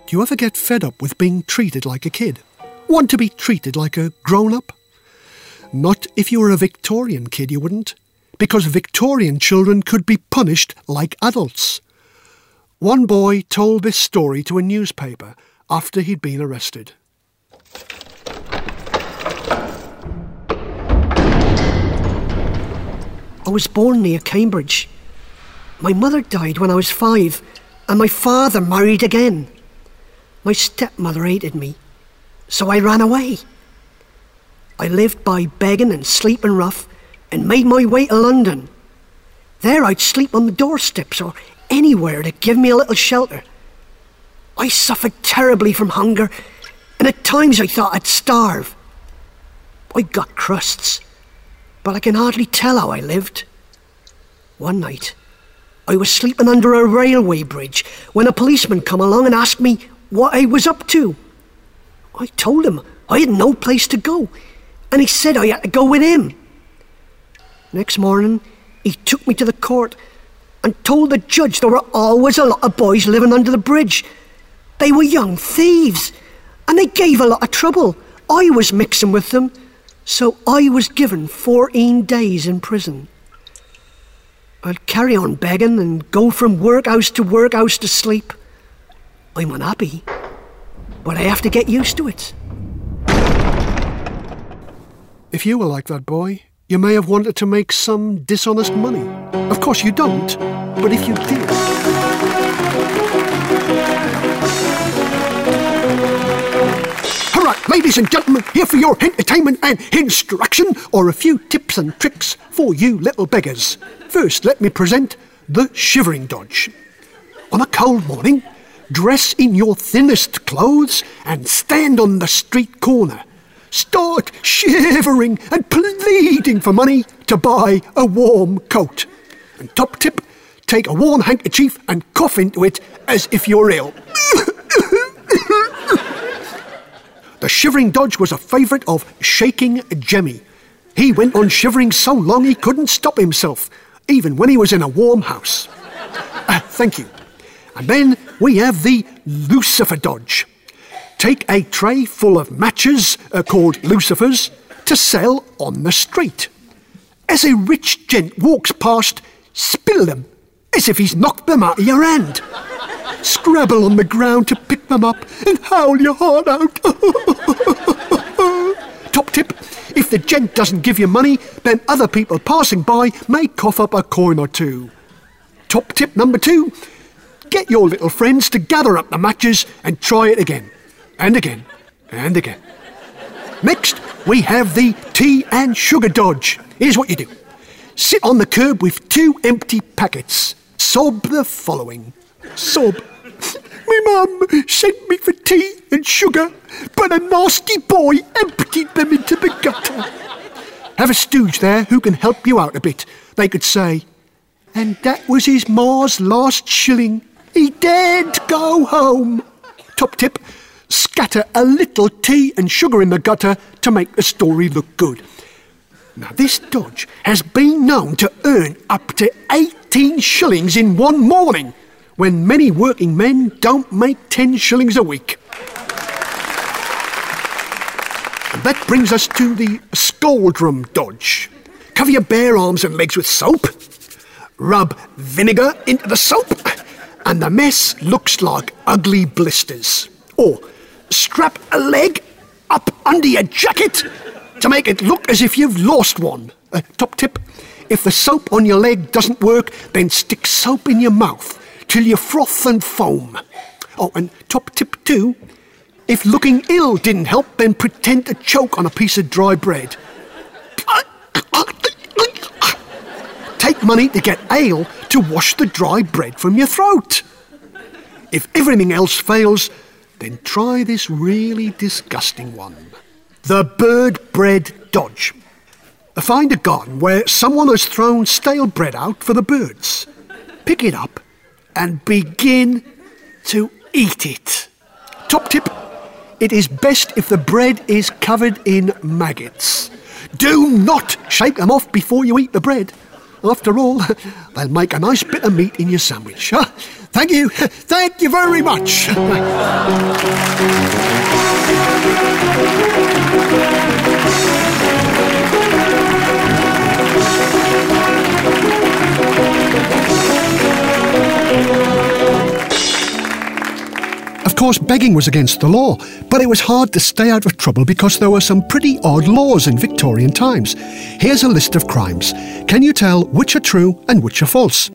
Do you ever get fed up with being treated like a kid? Want to be treated like a grown-up? Not if you were a Victorian kid, you wouldn't, because Victorian children could be punished like adults. One boy told this story to a newspaper after he'd been arrested. I was born near Cambridge. My mother died when I was 5, and my father married again. My stepmother hated me, so I ran away. I lived by begging and sleeping rough and made my way to London. There I'd sleep on the doorsteps or anywhere to give me a little shelter. I suffered terribly from hunger, and at times I thought I'd starve. I got crusts, but I can hardly tell how I lived. One night, I was sleeping under a railway bridge when a policeman come along and asked me what I was up to. I told him I had no place to go, and he said I had to go with him. Next morning, he took me to the court and told the judge there were always a lot of boys living under the bridge. They were young thieves, and they gave a lot of trouble. I was mixing with them, so I was given 14 days in prison. I'd carry on begging and go from workhouse to workhouse to sleep. I'm unhappy, but I have to get used to it. If you were like that boy, you may have wanted to make some dishonest money. Of course you don't, but if you did... Alright, ladies and gentlemen, here for your entertainment and instruction, or a few tips and tricks for you little beggars. First, let me present the shivering dodge. On a cold morning, dress in your thinnest clothes and stand on the street corner. Start shivering and pleading for money to buy a warm coat. And top tip, take a warm handkerchief and cough into it as if you're ill. The shivering dodge was a favourite of Shaking Jemmy. He went on shivering so long he couldn't stop himself, even when he was in a warm house. Thank you. And then we have the Lucifer dodge. Take a tray full of matches, called lucifers, to sell on the street. As a rich gent walks past, spill them, as if he's knocked them out of your hand. Scrabble on the ground to pick them up and howl your heart out. Top tip, if the gent doesn't give you money, then other people passing by may cough up a coin or two. Top tip number 2, get your little friends to gather up the matches and try it again. And again, and again. Next, we have the tea and sugar dodge. Here's what you do. Sit on the curb with 2 empty packets. Sob the following. Sob. My mum sent me for tea and sugar, but a nasty boy emptied them into the gutter. Have a stooge there who can help you out a bit. They could say, and that was his ma's last shilling. He daren't go home. Top tip, scatter a little tea and sugar in the gutter to make the story look good. Now, this dodge has been known to earn up to 18 shillings in one morning, when many working men don't make 10 shillings a week. And that brings us to the Scaldrum dodge. Cover your bare arms and legs with soap, rub vinegar into the soap, and the mess looks like ugly blisters. Or strap a leg up under your jacket to make it look as if you've lost one. Top tip, if the soap on your leg doesn't work, then stick soap in your mouth till you froth and foam. Oh, and top tip 2, if looking ill didn't help, then pretend to choke on a piece of dry bread. Take money to get ale to wash the dry bread from your throat. If everything else fails, then try this really disgusting one. The bird bread dodge. Find a garden where someone has thrown stale bread out for the birds. Pick it up and begin to eat it. Top tip, it is best if the bread is covered in maggots. Do not shake them off before you eat the bread. After all, they'll make a nice bit of meat in your sandwich. Thank you. Thank you very much. Of course, begging was against the law, but it was hard to stay out of trouble because there were some pretty odd laws in Victorian times. Here's a list of crimes. Can you tell which are true and which are false?